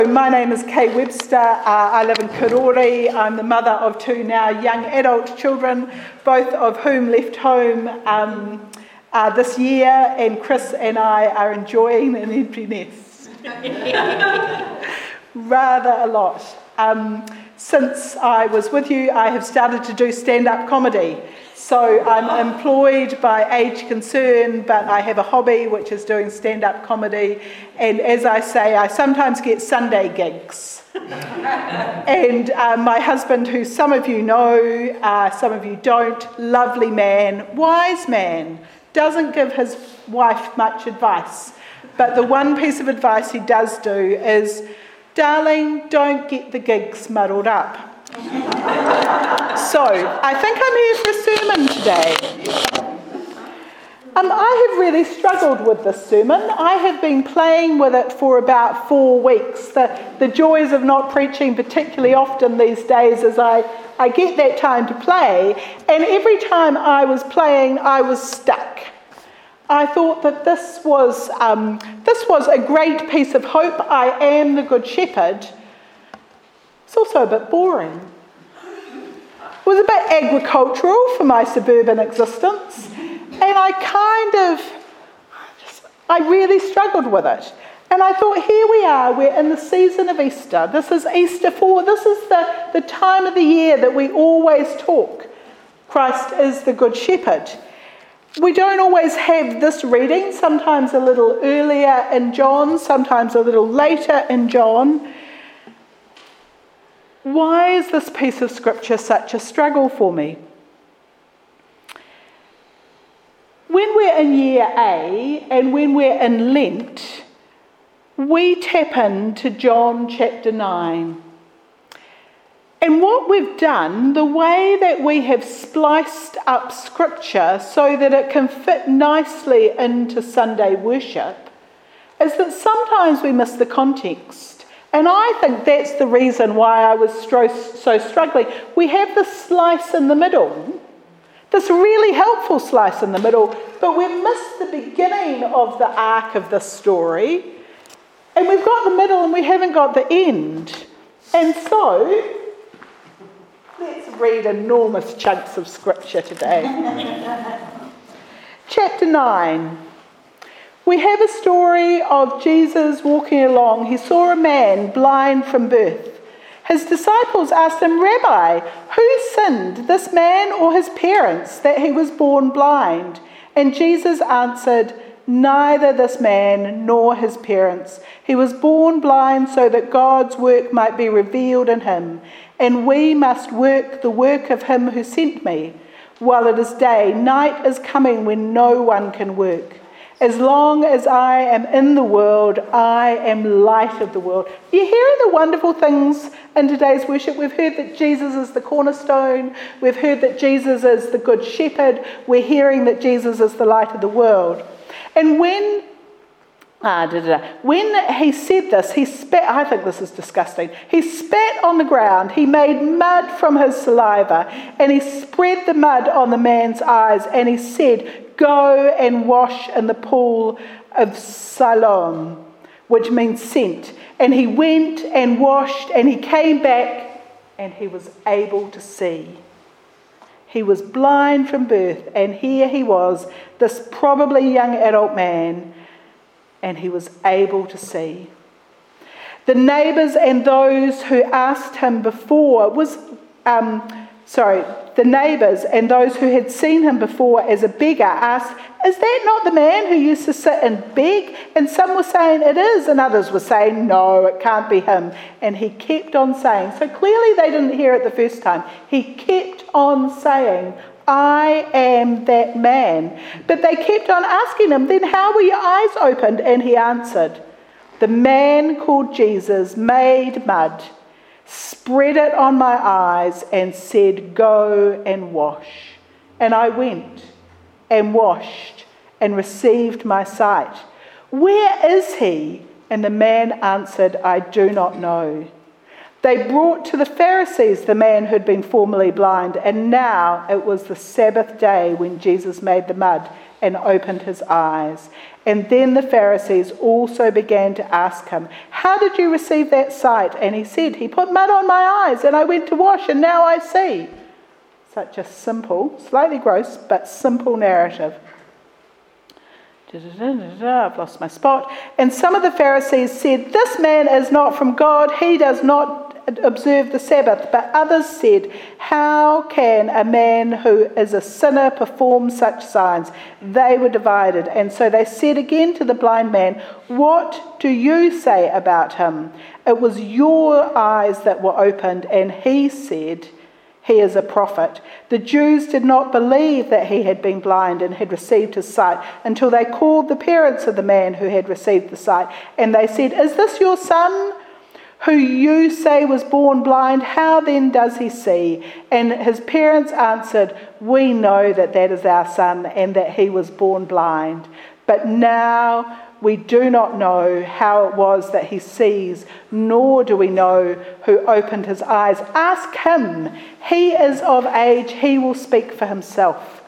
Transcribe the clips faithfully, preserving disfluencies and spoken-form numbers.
My name is Kay Webster. Uh, I live in Karori. I'm the mother of two now young adult children, both of whom left home um, uh, this year, and Chris and I are enjoying an empty nest. Rather a lot. Um, since I was with you, I have started to do stand-up comedy. So I'm employed by Age Concern, but I have a hobby, which is doing stand-up comedy. And as I say, I sometimes get Sunday gigs. and uh, my husband, who some of you know, uh, some of you don't, lovely man, wise man, doesn't give his wife much advice. But the one piece of advice he does do is, darling, don't get the gigs muddled up. So, I think I'm here for a sermon today. Um, I have really struggled with this sermon. I have been playing with it for about four weeks. The, the joys of not preaching particularly often these days is I, I get that time to play, and every time I was playing, I was stuck. I thought that this was, um, this was a great piece of hope. I am the Good Shepherd. It's also a bit boring. It was a bit agricultural for my suburban existence, and I kind of, just, I really struggled with it. And I thought, here we are, we're in the season of Easter. This is Easter four. This is the, the time of the year that we always talk. Christ is the Good Shepherd. We don't always have this reading, sometimes a little earlier in John, sometimes a little later in John. Why is this piece of scripture such a struggle for me? When we're in year A and when we're in Lent, we tap into John chapter nine. And what we've done, the way that we have spliced up scripture so that it can fit nicely into Sunday worship, is that sometimes we miss the context. And I think that's the reason why I was so struggling. We have this slice in the middle, this really helpful slice in the middle, but we've missed the beginning of the arc of this story, and we've got the middle and we haven't got the end. And so, let's read enormous chunks of scripture today. Chapter nine. We have a story of Jesus walking along. He saw a man blind from birth. His disciples asked him, Rabbi, who sinned, this man or his parents, that he was born blind? And Jesus answered, neither this man nor his parents. He was born blind so that God's work might be revealed in him. And we must work the work of him who sent me. While it is day, night is coming when no one can work. As long as I am in the world, I am light of the world. You're hearing the wonderful things in today's worship. We've heard that Jesus is the cornerstone. We've heard that Jesus is the good shepherd. We're hearing that Jesus is the light of the world. And when, ah, da, da, da, when he said this, he spat, I think this is disgusting. He spat on the ground. He made mud from his saliva, and he spread the mud on the man's eyes, and he said, go and wash in the pool of Siloam, which means sent. And he went and washed, and he came back, and he was able to see. He was blind from birth, and here he was, this probably young adult man, and he was able to see. The neighbours and those who asked him before was, um, sorry, the neighbours and those who had seen him before as a beggar asked, is that not the man who used to sit and beg? And some were saying it is, and others were saying, no, it can't be him. And he kept on saying, so clearly they didn't hear it the first time. He kept on saying, I am that man. But they kept on asking him, then how were your eyes opened? And he answered, the man called Jesus made mud, spread it on my eyes, and said, go and wash. And I went and washed and received my sight. Where is he? And the man answered, I do not know. They brought to the Pharisees the man who had been formerly blind, and now it was the Sabbath day when Jesus made the mud and opened his eyes. And then the Pharisees also began to ask him, "How did you receive that sight?" And he said, "He put mud on my eyes and I went to wash and now I see." Such a simple, slightly gross, but simple narrative. I've lost my spot. And some of the Pharisees said, "This man is not from God. He does not observe the Sabbath." But others said, "How can a man who is a sinner perform such signs?" They were divided. And so they said again to the blind man, "What do you say about him? It was your eyes that were opened." And he said, "He is a prophet." The Jews did not believe that he had been blind and had received his sight until they called the parents of the man who had received the sight. And they said, "Is this your son, who you say was born blind? How then does he see?" And his parents answered, "We know that that is our son and that he was born blind. But now we do not know how it was that he sees, nor do we know who opened his eyes. Ask him. He is of age. He will speak for himself."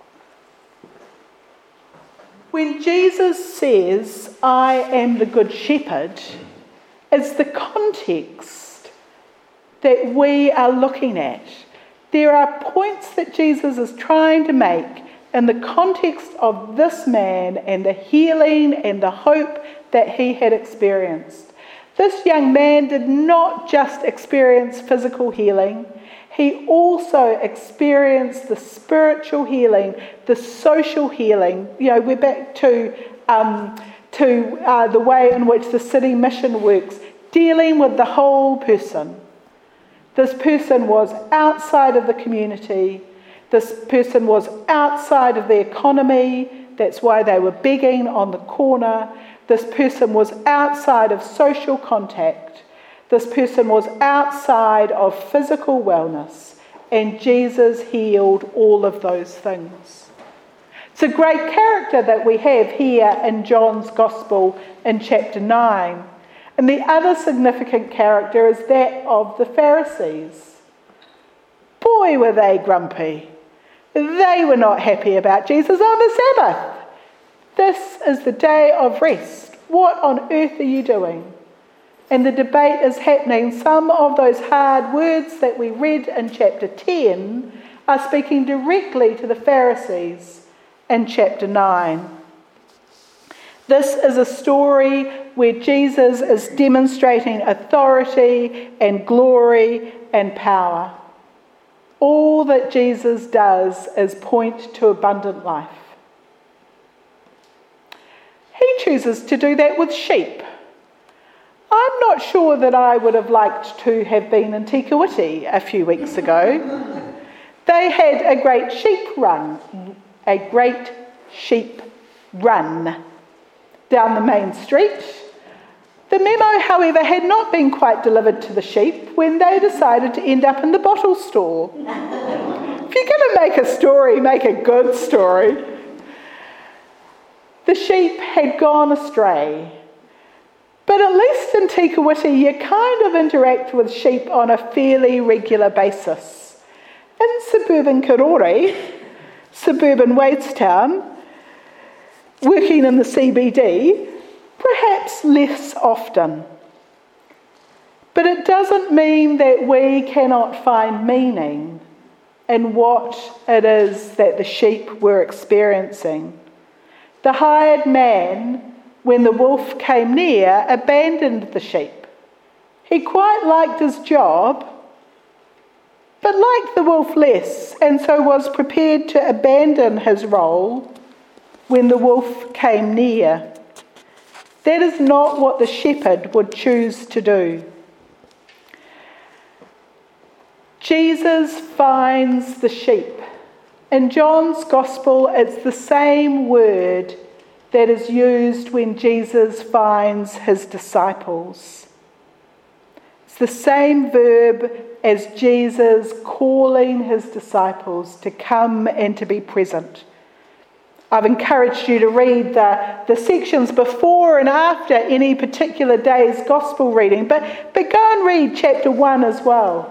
When Jesus says, "I am the good shepherd," it's the context that we are looking at. There are points that Jesus is trying to make in the context of this man and the healing and the hope that he had experienced. This young man did not just experience physical healing, he also experienced the spiritual healing, the social healing. You know, we're back to um, to uh, the way in which the city mission works, dealing with the whole person. This person was outside of the community. This person was outside of the economy. That's why they were begging on the corner. This person was outside of social contact. This person was outside of physical wellness. And Jesus healed all of those things. It's a great character that we have here in John's Gospel in chapter nine. And the other significant character is that of the Pharisees. Boy, were they grumpy. They were not happy about Jesus on the Sabbath. This is the day of rest. What on earth are you doing? And the debate is happening. Some of those hard words that we read in chapter ten are speaking directly to the Pharisees in chapter nine. This is a story where Jesus is demonstrating authority and glory and power. All that Jesus does is point to abundant life. He chooses to do that with sheep. I'm not sure that I would have liked to have been in Te Kuiti a few weeks ago. They had a great sheep run, a great sheep run down the main street. The memo, however, had not been quite delivered to the sheep when they decided to end up in the bottle store. If you're going to make a story, make a good story. The sheep had gone astray. But at least in Te Kuiti, you kind of interact with sheep on a fairly regular basis. In suburban Karori, suburban Wadestown, working in the C B D, perhaps less often. But it doesn't mean that we cannot find meaning in what it is that the sheep were experiencing. The hired man, when the wolf came near, abandoned the sheep. He quite liked his job, but liked the wolf less, and so was prepared to abandon his role when the wolf came near. That is not what the shepherd would choose to do. Jesus finds the sheep. In John's Gospel, it's the same word that is used when Jesus finds his disciples. It's the same verb as Jesus calling his disciples to come and to be present. I've encouraged you to read the, the sections before and after any particular day's gospel reading, but, but go and read chapter one as well.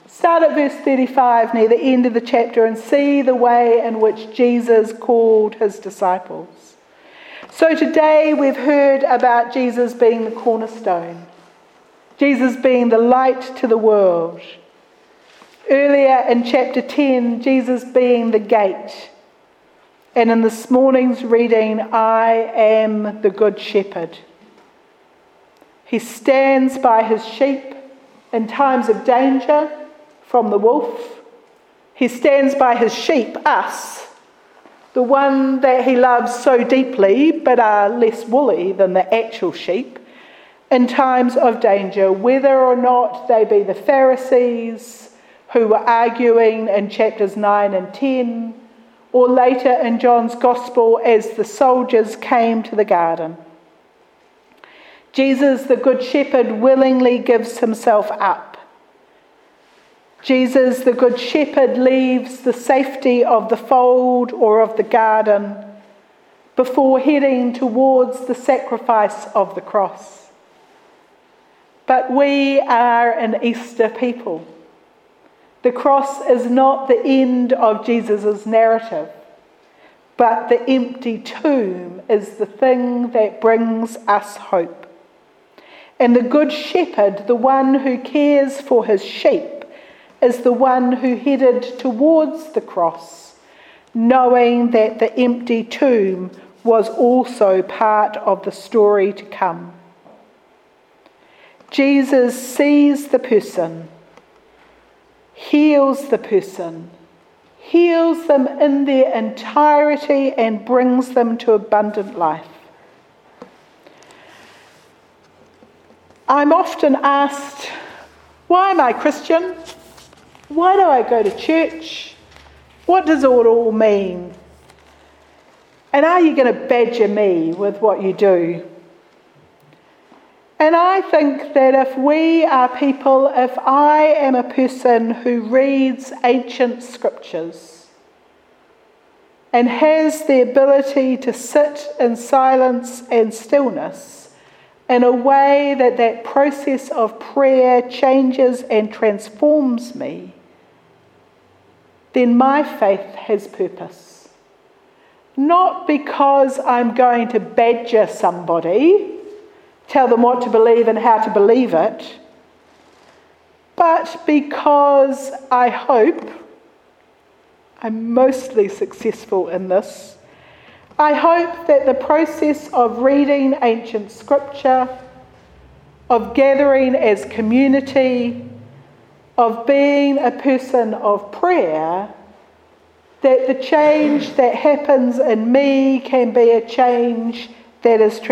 Start at verse thirty-five near the end of the chapter and see the way in which Jesus called his disciples. So today we've heard about Jesus being the cornerstone, Jesus being the light to the world. Earlier in chapter ten, Jesus being the gate. And in this morning's reading, I am the good shepherd. He stands by his sheep in times of danger from the wolf. He stands by his sheep, us, the one that he loves so deeply but are less woolly than the actual sheep, in times of danger, whether or not they be the Pharisees who were arguing in chapters nine and ten, or later in John's Gospel as the soldiers came to the garden. Jesus, the Good Shepherd, willingly gives himself up. Jesus, the Good Shepherd, leaves the safety of the fold or of the garden before heading towards the sacrifice of the cross. But we are an Easter people. The cross is not the end of Jesus' narrative, but the empty tomb is the thing that brings us hope. And the Good Shepherd, the one who cares for his sheep, is the one who headed towards the cross, knowing that the empty tomb was also part of the story to come. Jesus sees the person, heals the person, heals them in their entirety and brings them to abundant life. I'm often asked, why am I Christian? Why do I go to church? What does it all mean? And are you going to badger me with what you do? And I think that if we are people, if I am a person who reads ancient scriptures and has the ability to sit in silence and stillness in a way that that process of prayer changes and transforms me, then my faith has purpose. Not because I'm going to badger somebody, tell them what to believe and how to believe it, but because I hope I'm mostly successful in this. I hope that the process of reading ancient scripture, of gathering as community, of being a person of prayer, that the change that happens in me can be a change that is